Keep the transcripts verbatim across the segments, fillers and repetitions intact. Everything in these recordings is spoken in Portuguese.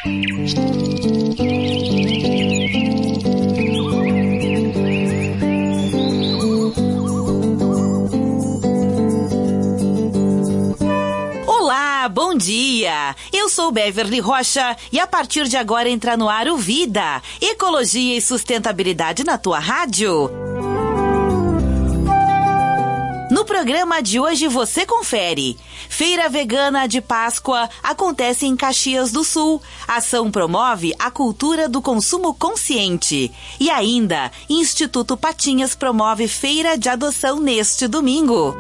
Olá, bom dia! Eu sou Beverly Rocha e a partir de agora entra no ar o Vida, Ecologia e Sustentabilidade na tua rádio. No programa de hoje você confere. Feira Vegana de Páscoa acontece em Caxias do Sul. A ação promove a cultura do consumo consciente. E ainda, Instituto Patinhas promove feira de adoção neste domingo.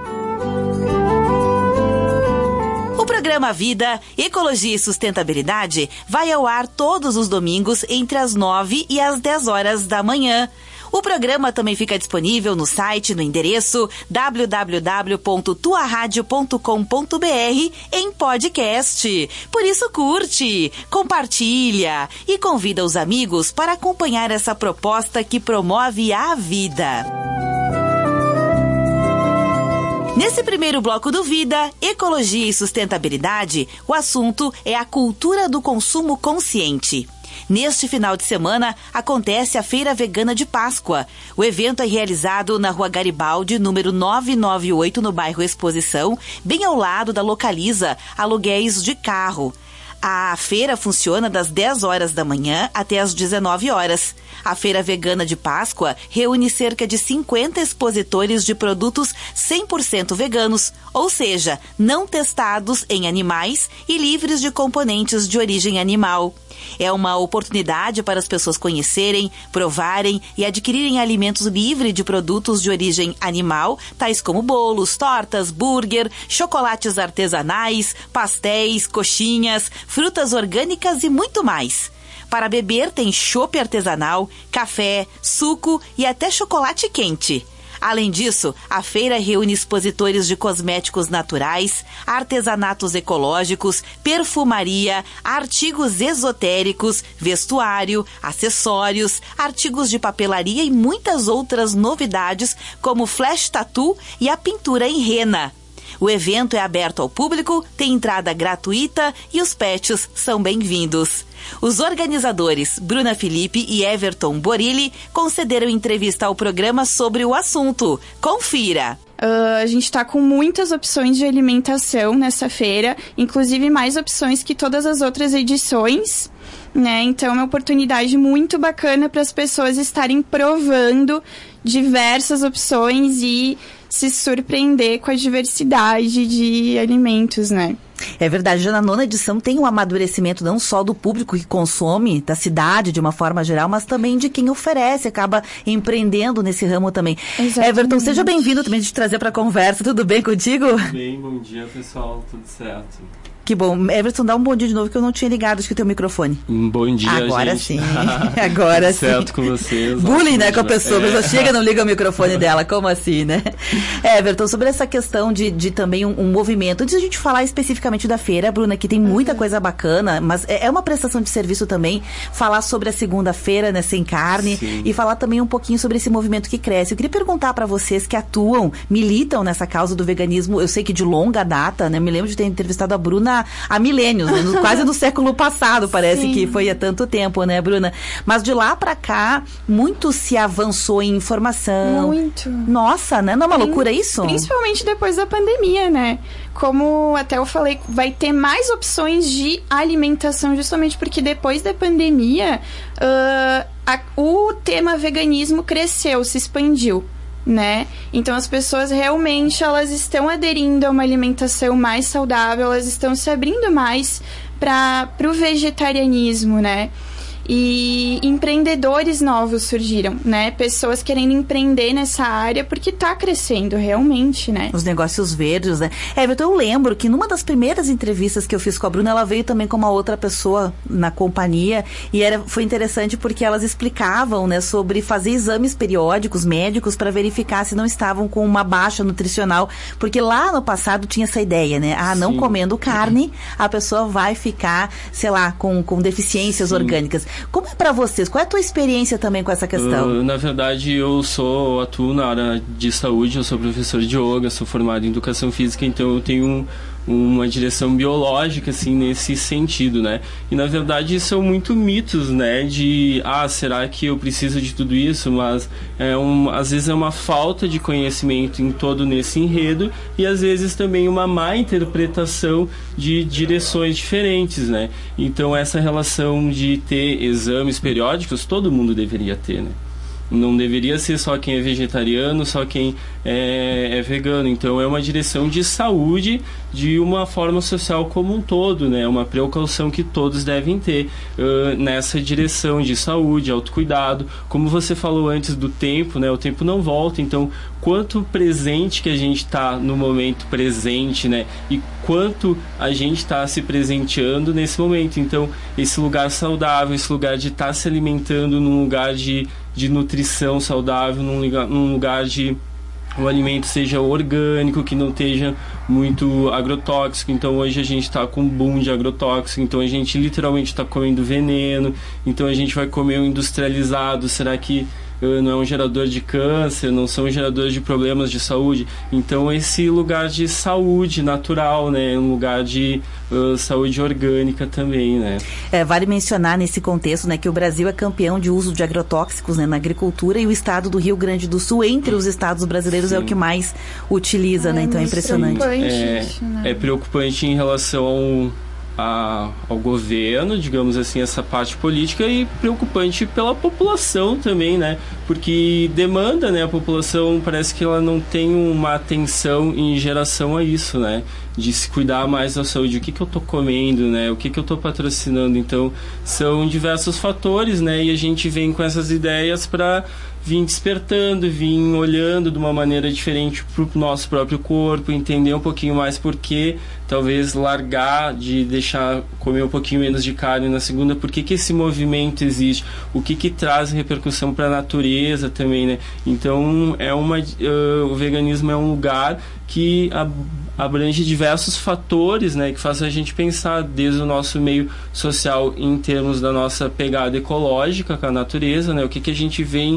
O programa Vida, Ecologia e Sustentabilidade vai ao ar todos os domingos entre as nove e as dez horas da manhã. O programa também fica disponível no site no endereço w w w ponto tua radio ponto com ponto b r em podcast. Por isso curte, compartilha e convida os amigos para acompanhar essa proposta que promove a vida. Nesse primeiro bloco do Vida, Ecologia e Sustentabilidade, o assunto é a cultura do consumo consciente. Neste final de semana, acontece a Feira Vegana de Páscoa. O evento é realizado na Rua Garibaldi, número novecentos e noventa e oito, no bairro Exposição, bem ao lado da Localiza Aluguéis de Carro. A feira funciona das dez horas da manhã até as dezenove horas. A Feira Vegana de Páscoa reúne cerca de cinquenta expositores de produtos cem por cento veganos, ou seja, não testados em animais e livres de componentes de origem animal. É uma oportunidade para as pessoas conhecerem, provarem e adquirirem alimentos livres de produtos de origem animal, tais como bolos, tortas, burger, chocolates artesanais, pastéis, coxinhas, frutas orgânicas e muito mais. Para beber tem chopp artesanal, café, suco e até chocolate quente. Além disso, a feira reúne expositores de cosméticos naturais, artesanatos ecológicos, perfumaria, artigos esotéricos, vestuário, acessórios, artigos de papelaria e muitas outras novidades, como flash tattoo e a pintura em rena. O evento é aberto ao público, tem entrada gratuita e os pets são bem-vindos. Os organizadores, Bruna Felipe e Everton Borilli, concederam entrevista ao programa sobre o assunto. Confira! Uh, a gente está com muitas opções de alimentação nessa feira, inclusive mais opções que todas as outras edições, né? Então é uma oportunidade muito bacana para as pessoas estarem provando diversas opções e se surpreender com a diversidade de alimentos, né? É verdade, já na nona edição tem um amadurecimento não só do público que consome, da cidade de uma forma geral, mas também de quem oferece, acaba empreendendo nesse ramo também. Exatamente. Everton, seja bem-vindo também de te trazer para a conversa, tudo bem contigo? Tudo bem, bom dia pessoal, tudo certo. Que bom. Everton, dá um bom dia de novo que eu não tinha ligado, acho que o teu microfone. Um bom dia, Agora gente. sim, agora sim. Certo com vocês. Bullying, né, com a pessoa. É. A pessoa chega e não liga o microfone dela, como assim, né? Everton, sobre essa questão de, de também um, um movimento, antes de a gente falar especificamente da feira, Bruna, que tem muita coisa bacana, mas é uma prestação de serviço também, falar sobre a segunda-feira, né, sem carne, sim, e falar também um pouquinho sobre esse movimento que cresce. Eu queria perguntar para vocês que atuam, militam nessa causa do veganismo, eu sei que de longa data, né, me lembro de ter entrevistado a Bruna há milênios, né? No, quase no século passado, parece. Sim. Que foi há tanto tempo, né, Bruna? Mas de lá pra cá, muito se avançou em informação. Muito. Nossa, né? Não é uma Sim. loucura isso? Principalmente depois da pandemia, né? Como até eu falei, vai ter mais opções de alimentação, justamente porque depois da pandemia, uh, a, o tema veganismo cresceu, se expandiu, né? Então as pessoas realmente elas estão aderindo a uma alimentação mais saudável, elas estão se abrindo mais para o vegetarianismo, né? E empreendedores novos surgiram, né? Pessoas querendo empreender nessa área porque tá crescendo realmente, né? Os negócios verdes, né? Everton, eu lembro que numa das primeiras entrevistas que eu fiz com a Bruna, ela veio também com uma outra pessoa na companhia e era, foi interessante porque elas explicavam, né, sobre fazer exames periódicos médicos para verificar se não estavam com uma baixa nutricional, porque lá no passado tinha essa ideia, né? Ah, não Sim. comendo carne, a pessoa vai ficar, sei lá, com, com deficiências Sim. orgânicas. Como é pra vocês? Qual é a tua experiência também com essa questão? Uh, na verdade, eu sou, atuo na área de saúde, eu sou professor de yoga, sou formado em educação física, então eu tenho um, uma direção biológica, assim, nesse sentido, né? E, na verdade, são muito mitos, né? De, ah, será que eu preciso de tudo isso? Mas, é um, às vezes, é uma falta de conhecimento em todo nesse enredo e, às vezes, também uma má interpretação de direções diferentes, né? Então, essa relação de ter exames periódicos, todo mundo deveria ter, né? Não deveria ser só quem é vegetariano, só quem é, é vegano. Então é uma direção de saúde de uma forma social como um todo, né? Uma precaução que todos devem ter uh, nessa direção de saúde, autocuidado. Como você falou antes do tempo, né? O tempo não volta, então quanto presente que a gente está no momento presente, né? E quanto a gente está se presenteando nesse momento. Então esse lugar saudável, esse lugar de estar tá se alimentando num lugar de de nutrição saudável, num lugar, num lugar de o alimento seja orgânico, que não esteja muito agrotóxico. Então hoje a gente está com um boom de agrotóxico, então a gente literalmente está comendo veneno, então a gente vai comer o industrializado. Será que uh, não é um gerador de câncer, não são geradores de problemas de saúde? Então esse lugar de saúde natural, né, um lugar de uh, saúde orgânica também, né? É, vale mencionar nesse contexto, né, que o Brasil é campeão de uso de agrotóxicos, né, na agricultura, e o estado do Rio Grande do Sul, entre os estados brasileiros, sim, é o que mais utiliza, ah, né? Então é impressionante. É, isso, né? É preocupante em relação ao A, ao governo, digamos assim, essa parte política, e preocupante pela população também, né? Porque demanda, né? A população parece que ela não tem uma atenção em geração a isso, né? De se cuidar mais da saúde. O que que eu tô comendo, né? O que que eu tô patrocinando? Então, são diversos fatores, né? E a gente vem com essas ideias para vir despertando, vir olhando de uma maneira diferente pro nosso próprio corpo, entender um pouquinho mais por que talvez largar de deixar comer um pouquinho menos de carne na segunda, por que que esse movimento existe, o que que traz repercussão para a natureza também, né? Então, é uma, uh, o veganismo é um lugar que abrange diversos fatores, né, que fazem a gente pensar desde o nosso meio social em termos da nossa pegada ecológica com a natureza, né, o que que a gente vem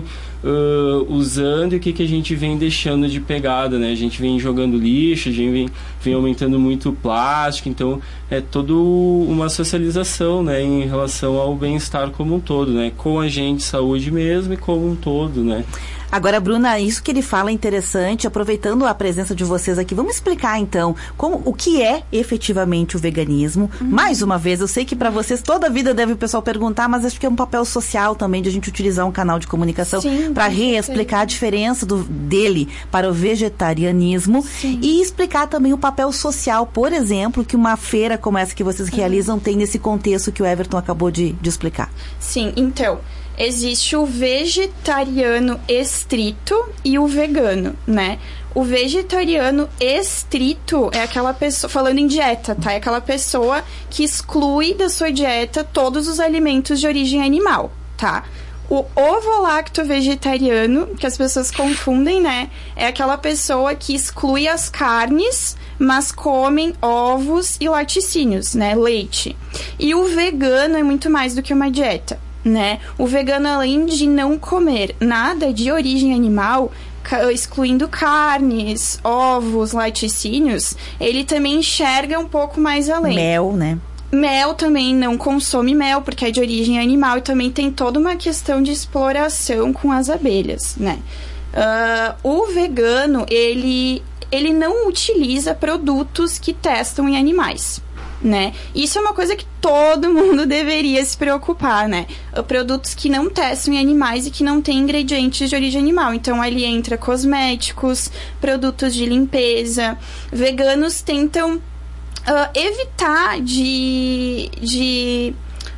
uh, usando e o que que a gente vem deixando de pegada, né, a gente vem jogando lixo, a gente vem, vem aumentando muito o plástico, então é toda uma socialização, né, em relação ao bem-estar como um todo, né, com a gente, saúde mesmo e como um todo, né. Agora, Bruna, isso que ele fala é interessante, aproveitando a presença de vocês aqui, vamos explicar então como, o que é efetivamente o veganismo. Uhum. Mais uma vez, eu sei que para vocês toda a vida deve o pessoal perguntar, mas acho que é um papel social também de a gente utilizar um canal de comunicação para reexplicar a diferença do, dele para o vegetarianismo. Sim. E explicar também o papel social, por exemplo, que uma feira como essa que vocês uhum. realizam tem nesse contexto que o Everton acabou de, de explicar. Sim, então... existe o vegetariano estrito e o vegano, né? O vegetariano estrito é aquela pessoa, falando em dieta, tá? É aquela pessoa que exclui da sua dieta todos os alimentos de origem animal, tá? O ovo-lacto vegetariano, que as pessoas confundem, né? É aquela pessoa que exclui as carnes, mas comem ovos e laticínios, né? Leite. E o vegano é muito mais do que uma dieta, né? O vegano, além de não comer nada de origem animal, excluindo carnes, ovos, laticínios, ele também enxerga um pouco mais além. Mel, né? Mel também não consome mel, porque é de origem animal, e também tem toda uma questão de exploração com as abelhas, né? Uh, o vegano, ele, ele não utiliza produtos que testam em animais, né? Isso é uma coisa que todo mundo deveria se preocupar, né? Produtos que não testam em animais e que não têm ingredientes de origem animal. Então, ali entra cosméticos, produtos de limpeza. Veganos tentam uh, evitar de, de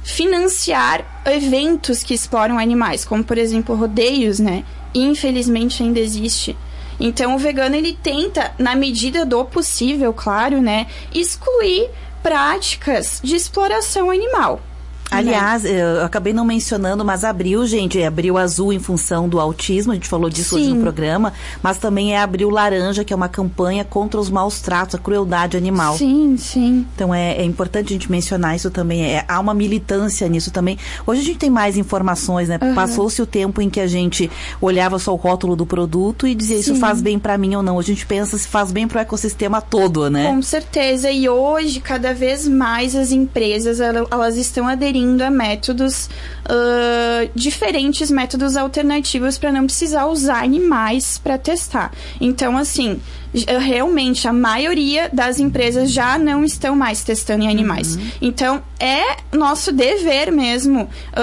financiar eventos que exploram animais, como, por exemplo, rodeios, né? Infelizmente, ainda existe. Então, o vegano, ele tenta, na medida do possível, claro, né? Excluir práticas de exploração animal, Aliás, né? Eu acabei não mencionando, mas Abril, gente, é Abril Azul em função do autismo, a gente falou disso Sim. hoje no programa, mas também é Abril Laranja, que é uma campanha contra os maus tratos, a crueldade animal. Sim, sim. Então é, é importante a gente mencionar isso também, é, há uma militância nisso também. Hoje a gente tem mais informações, né? Uhum. Passou-se o tempo em que a gente olhava só o rótulo do produto e dizia Sim. isso faz bem pra mim ou não. Hoje a gente pensa se faz bem pro ecossistema todo, né? Com certeza, e hoje cada vez mais as empresas, elas estão aderindo a métodos uh, diferentes, métodos alternativos para não precisar usar animais para testar. Então, assim, realmente a maioria das empresas já não estão mais testando em animais. Uhum. Então, é nosso dever mesmo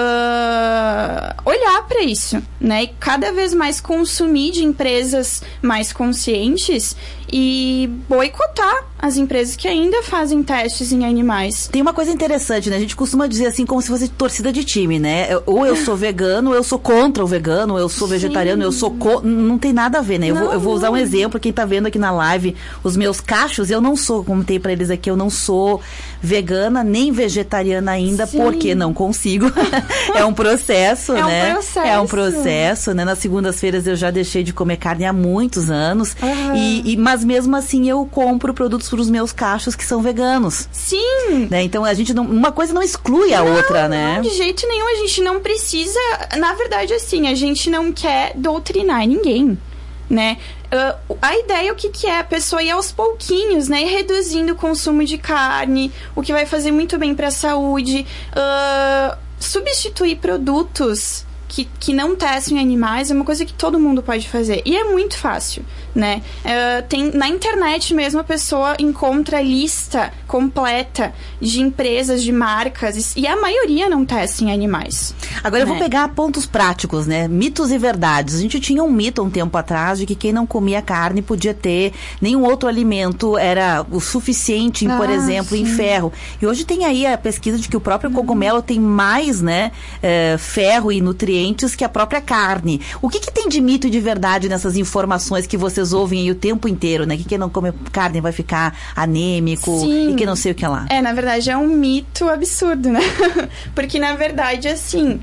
uh, olhar para isso, né? E cada vez mais consumir de empresas mais conscientes e boicotar as empresas que ainda fazem testes em animais. Tem uma coisa interessante, né? A gente costuma dizer assim como se fosse torcida de time, né? Ou eu sou vegano, ou eu sou contra o vegano, ou eu sou vegetariano, Sim. eu sou... Co... Não tem nada a ver, né? Eu, não, vou, eu vou usar um exemplo, quem tá vendo aqui na live, os meus cachos, eu não sou, como tem pra eles aqui, eu não sou vegana nem vegetariana ainda, Sim. porque não consigo. É um processo, é né? É um processo. É um processo, né? Nas segundas-feiras eu já deixei de comer carne há muitos anos, uhum. e, e, mas mesmo assim eu compro produtos para os meus cachos que são veganos. Sim! Né? Então a gente não, uma coisa não exclui a não, outra, né? Não, de jeito nenhum, a gente não precisa, na verdade assim, a gente não quer doutrinar ninguém, né? Uh, a ideia, o que, que é? A pessoa ir aos pouquinhos, né? Ir reduzindo o consumo de carne, o que vai fazer muito bem para a saúde. Uh, substituir produtos que, que não testam em animais é uma coisa que todo mundo pode fazer. E é muito fácil, né? Uh, tem, na internet mesmo a pessoa encontra a lista completa de empresas, de marcas, e a maioria não testa em animais. Agora né? eu vou pegar pontos práticos, né? Mitos e verdades. A gente tinha um mito um tempo atrás de que quem não comia carne podia ter nenhum outro alimento, era o suficiente, em, ah, por exemplo, sim. em ferro. E hoje tem aí a pesquisa de que o próprio uhum. cogumelo tem mais, né, é, ferro e nutrientes que a própria carne. O que, que tem de mito e de verdade nessas informações que vocês ouvem aí o tempo inteiro, né? Que quem não come carne vai ficar anêmico Sim. e que não sei o que lá. É, na verdade é um mito absurdo, né? Porque na verdade, assim,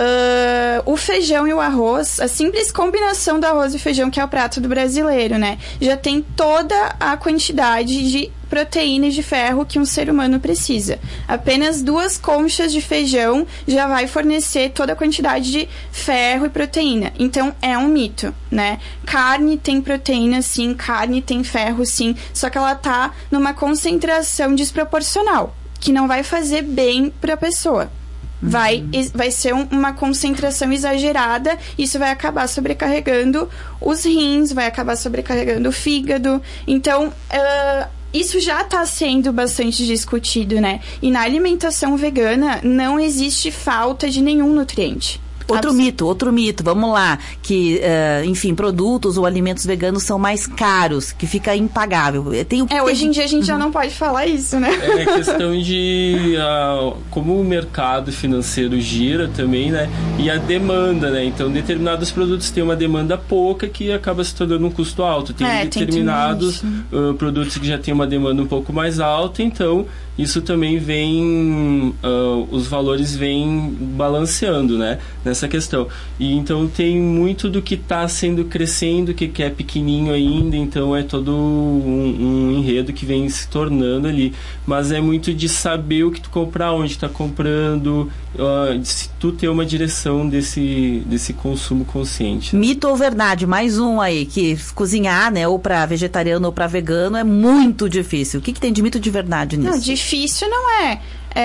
uh, o feijão e o arroz, a simples combinação do arroz e feijão, que é o prato do brasileiro, né? Já tem toda a quantidade de proteínas de ferro que um ser humano precisa. Apenas duas conchas de feijão já vai fornecer toda a quantidade de ferro e proteína. Então, é um mito, né? Carne tem proteína, sim. Carne tem ferro, sim. Só que ela tá numa concentração desproporcional, que não vai fazer bem para a pessoa. Vai, vai ser um, uma concentração exagerada, isso vai acabar sobrecarregando os rins, vai acabar sobrecarregando o fígado. Então, uh, isso já está sendo bastante discutido, né? E na alimentação vegana não existe falta de nenhum nutriente. Outro Absol- mito, outro mito, vamos lá, que, uh, enfim, produtos ou alimentos veganos são mais caros, que fica impagável. Tem o que é, hoje em dia a gente uhum. já não pode falar isso, né? É questão de uh, como o mercado financeiro gira também, né? E a demanda, né? Então, determinados produtos têm uma demanda pouca que acaba se tornando um custo alto. Tem é, determinados tem uh, produtos que já têm uma demanda um pouco mais alta, então isso também vem, uh, os valores vêm balanceando, né, nessa questão. E então tem muito do que está sendo crescendo, que, que é pequenininho ainda, então é todo um, um enredo que vem se tornando ali. Mas é muito de saber o que tu comprar, onde está comprando, uh, se tu ter uma direção desse, desse consumo consciente. Mito ou verdade? Mais um aí, que cozinhar, né, ou para vegetariano ou para vegano é muito difícil. O que, que tem de mito e de verdade nisso? Não, difícil não é.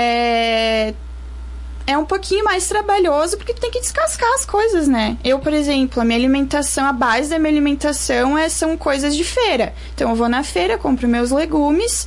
É... É um pouquinho mais trabalhoso porque tu tem que descascar as coisas, né? Eu, por exemplo, a minha alimentação, a base da minha alimentação é, são coisas de feira. Então eu vou na feira, compro meus legumes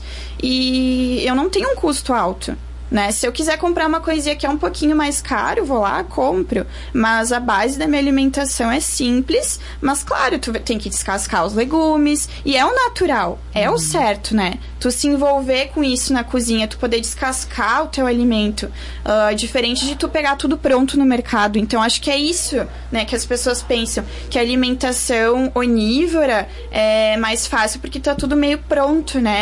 e eu não tenho um custo alto, né? Se eu quiser comprar uma coisinha que é um pouquinho mais caro, vou lá, compro. Mas a base da minha alimentação é simples, mas claro, tu tem que descascar os legumes, e é o natural, é hum. o certo, né? Tu se envolver com isso na cozinha, tu poder descascar o teu alimento, uh, diferente de tu pegar tudo pronto no mercado. Então, acho que é isso, né, que as pessoas pensam, que a alimentação onívora é mais fácil porque tá tudo meio pronto, né?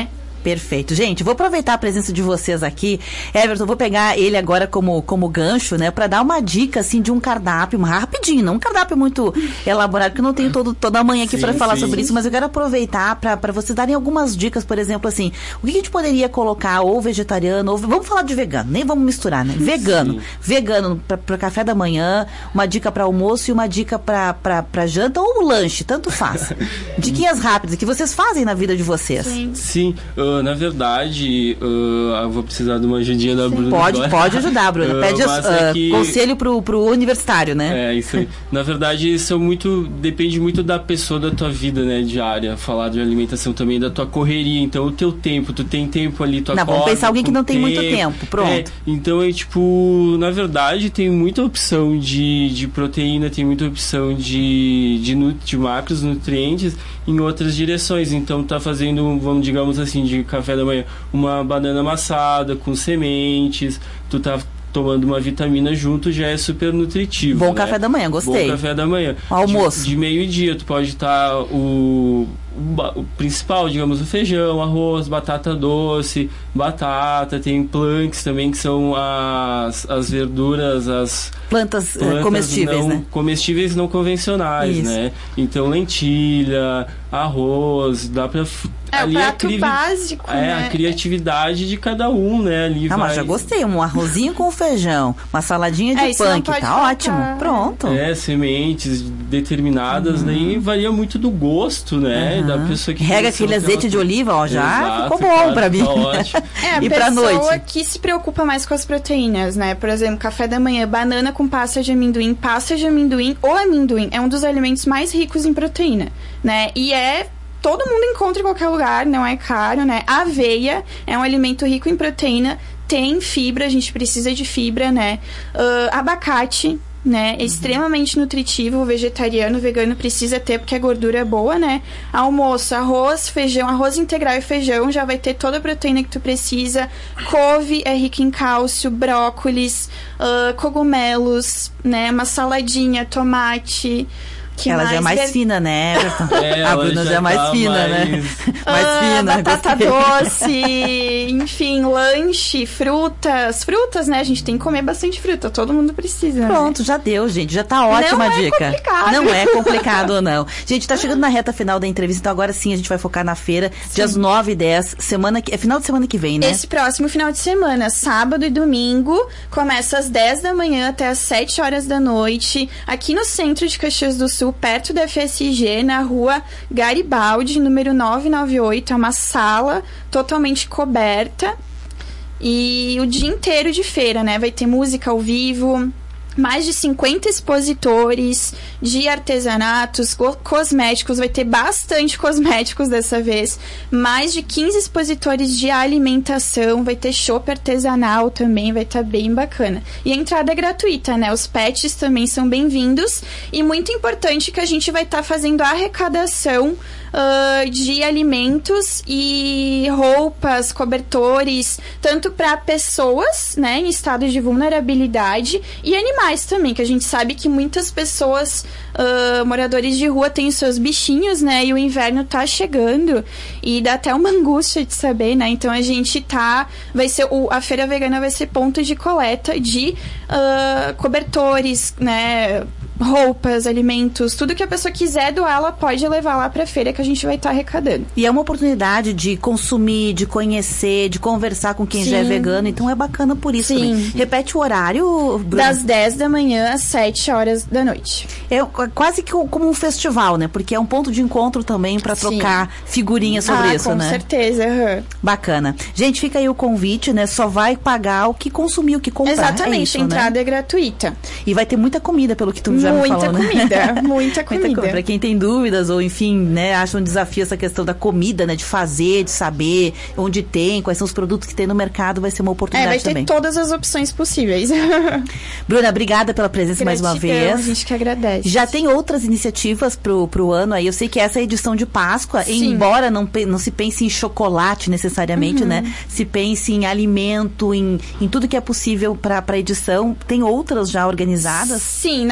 Perfeito. Gente, vou aproveitar a presença de vocês aqui. Everton, vou pegar ele agora como, como gancho, né? Pra dar uma dica, assim, de um cardápio, rapidinho, não um cardápio muito elaborado, porque eu não tenho todo, toda a manhã aqui para falar sim. sobre isso, mas eu quero aproveitar pra, pra vocês darem algumas dicas, por exemplo, assim, o que a gente poderia colocar, ou vegetariano, ou vamos falar de vegano, nem vamos misturar, né? Vegano. Sim. Vegano pra, pra café da manhã, uma dica pra almoço e uma dica pra, pra, pra janta ou lanche, tanto faz. Diquinhas rápidas que vocês fazem na vida de vocês. Sim, Sim. Uh, na verdade, uh, eu vou precisar de uma ajudinha da Bruna. Pode, agora. pode ajudar, Bruna. Pede uh, uh, que... conselho pro, pro universitário, né? É, isso aí. Na verdade, isso é muito, depende muito da pessoa, da tua vida, né, diária. Falar de alimentação também, da tua correria. Então, o teu tempo, tu tem tempo ali, tu não, acorda, vamos pensar alguém que não tem tempo. muito tempo, pronto. É, então, é tipo, na verdade, tem muita opção de, de proteína, tem muita opção de, de, nu, de macros, nutrientes em outras direções. Então, tá fazendo, vamos, digamos assim, de café da manhã, uma banana amassada com sementes, tu tá tomando uma vitamina junto, já é super nutritivo. Bom, né? Café da manhã, gostei. Bom café da manhã. Almoço. De, de meio-dia, tu pode estar o, o, o principal, digamos, o feijão, arroz, batata doce, batata, tem planks também, que são as, as verduras, as plantas, plantas comestíveis, não, né? Comestíveis não convencionais, isso. né? Então, lentilha, arroz, dá pra... É ali o prato a básico, é, né? A criatividade de cada um, né? Ali ah, vai... mas já gostei. Um arrozinho com feijão, uma saladinha de é, punk, tá faltar. ótimo. Pronto. É, sementes determinadas, uhum. Daí varia muito do gosto, né? Uhum. Da pessoa que... Rega aquele azeite ela... de oliva, ó, já Exato, ficou bom claro, pra mim. Tá ótimo. É, a e pessoa pra noite? Que se preocupa mais com as proteínas, né? Por exemplo, café da manhã, banana com pasta de amendoim. Pasta de amendoim ou amendoim é um dos alimentos mais ricos em proteína, né? E é... todo mundo encontra em qualquer lugar, não é caro, né? Aveia é um alimento rico em proteína, tem fibra, a gente precisa de fibra, né? Uh, abacate, né? É uhum. extremamente nutritivo, o vegetariano, o vegano precisa ter, porque a gordura é boa, né? Almoço, arroz, feijão, arroz integral e feijão, já vai ter toda a proteína que tu precisa. Couve é rica em cálcio, brócolis, uh, cogumelos, né? Uma saladinha, tomate... Que ela mais já é mais ver... fina, né, Everton? É, a Bruna já, já é mais tá fina, mais... né? mais ah, fina. Batata doce, enfim, lanche, frutas. Frutas, né? A gente tem que comer bastante fruta. Todo mundo precisa. Pronto, né? já deu, gente. Já tá ótima não a dica. É complicado. Não é complicado, não. Gente, tá chegando na reta final da entrevista, então agora sim a gente vai focar na feira, sim. dias nove e dez, semana que... é final de semana que vem, né? Esse próximo final de semana, sábado e domingo, começa às dez da manhã até às sete horas da noite, aqui no centro de Caxias do Sul, perto da F S G, na rua Garibaldi, número novecentos e noventa e oito. É uma sala totalmente coberta e o dia inteiro de feira, né? Vai ter música ao vivo, mais de cinquenta expositores de artesanatos, co- cosméticos, vai ter bastante cosméticos dessa vez, mais de quinze expositores de alimentação, vai ter chopp artesanal também, vai estar tá bem bacana. E a entrada é gratuita, né? Os pets também são bem-vindos e muito importante que a gente vai estar tá fazendo a arrecadação uh, de alimentos e roupas, cobertores, tanto para pessoas, né, em estado de vulnerabilidade e animais também, que a gente sabe que muitas pessoas, uh, moradores de rua, têm os seus bichinhos, né, e o inverno tá chegando e dá até uma angústia de saber, né, então a gente tá, vai ser, o, a feira vegana vai ser ponto de coleta de uh, cobertores, né, roupas, alimentos, tudo que a pessoa quiser doar, ela pode levar lá pra feira que a gente vai estar tá arrecadando. E é uma oportunidade de consumir, de conhecer, de conversar com quem Sim. já é vegano, então é bacana por isso Sim. também. Repete o horário, Bruna. Das dez da manhã às sete horas da noite. É quase que como um festival, né? Porque é um ponto de encontro também pra trocar Sim. figurinhas sobre ah, isso, com né? Com certeza. Uhum. Bacana. Gente, fica aí o convite, né? Só vai pagar o que consumir, o que comprar. Exatamente, é isso, a entrada né? é gratuita. E vai ter muita comida, pelo que tu já muita me falou, comida, né? Muita comida, muita Pra quem tem dúvidas ou, enfim, né, acha um desafio essa questão da comida, né? De fazer, de saber onde tem, quais são os produtos que tem no mercado, vai ser uma oportunidade é, vai ter também. todas as opções possíveis. Bruna, obrigada pela presença Gratidão, mais uma vez. A gente que agradece. Já tem outras iniciativas pro, pro ano aí. Eu sei que essa é a edição de Páscoa, Sim. embora não, não se pense em chocolate necessariamente, uhum. né? Se pense em alimento, em, em tudo que é possível para a edição. Tem outras já organizadas? Sim, na verdade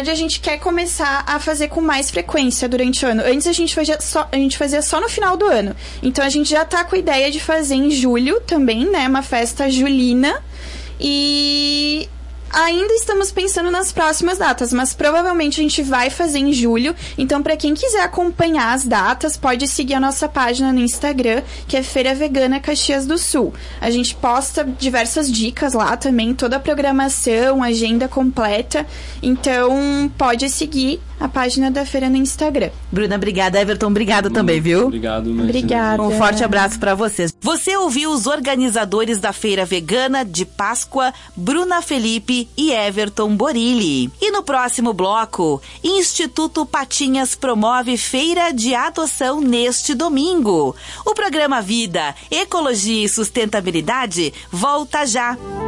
verdade, a gente quer começar a fazer com mais frequência durante o ano. Antes a gente fazia só, a gente fazia só no final do ano. Então a gente já tá com a ideia de fazer em julho também, né? Uma festa julina. E ainda estamos pensando nas próximas datas, mas provavelmente a gente vai fazer em julho. Então, para quem quiser acompanhar as datas, pode seguir a nossa página no Instagram, que é Feira Vegana Caxias do Sul. A gente posta diversas dicas lá também, toda a programação, agenda completa. Então, pode seguir a página da feira no Instagram. Bruna, obrigada. Everton, obrigado também, viu? Obrigado. Obrigada. Um forte abraço para vocês. Você ouviu os organizadores da Feira Vegana de Páscoa, Bruna Felipe e Everton Borilli. E no próximo bloco, Instituto Patinhas promove feira de adoção neste domingo. O programa Vida, Ecologia e Sustentabilidade volta já.